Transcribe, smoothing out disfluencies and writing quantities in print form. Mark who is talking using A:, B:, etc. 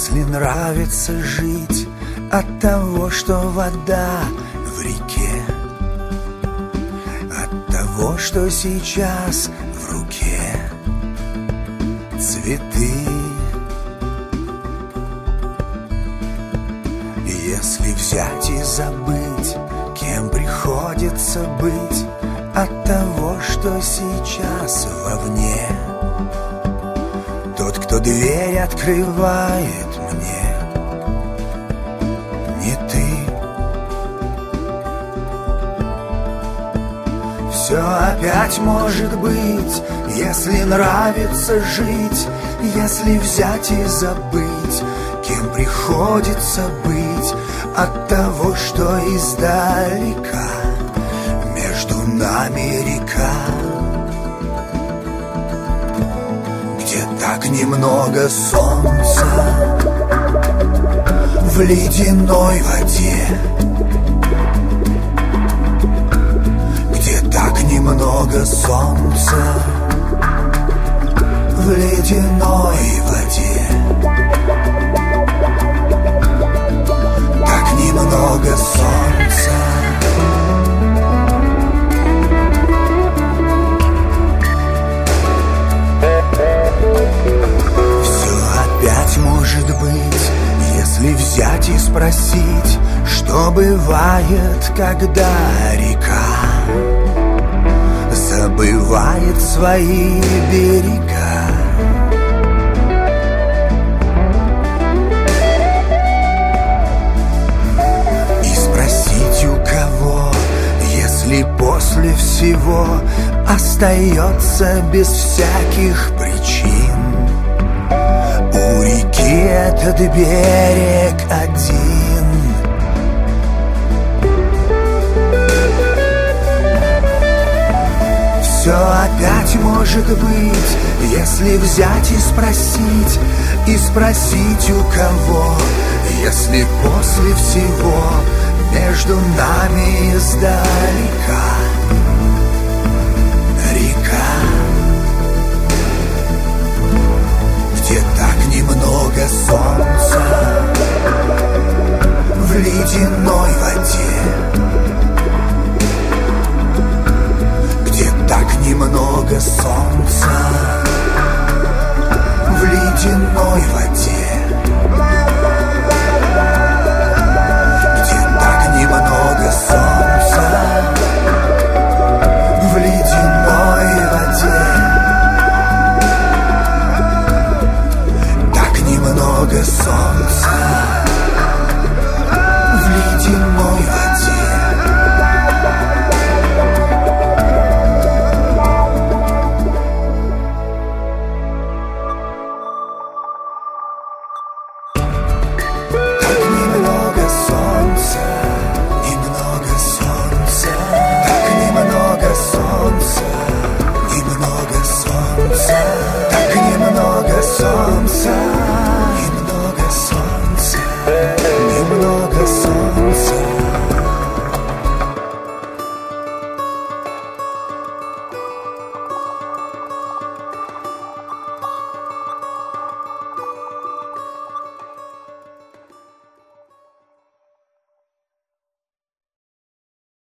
A: Если нравится жить от того, что вода в реке, от того, что сейчас в руке цветы, если взять и забыть, кем приходится быть, от того, что сейчас вовне, тот, кто дверь открывает мне, не ты. Все опять может быть, если нравится жить, если взять и забыть, кем приходится быть, от того, что издалека между нами река, где так немного солнца в ледяной воде, где так немного солнца в ледяной воде, так немного солнца. Все опять может быть, если взять и спросить, что бывает, когда река забывает свои берега. И спросить у кого, если после всего остается без всяких причин, у реки этот берег один. Все опять может быть, если взять и спросить у кого, если после всего между нами издалека река, где так немного солнца в ледяной воде, где так немного солнца в ледяной воде.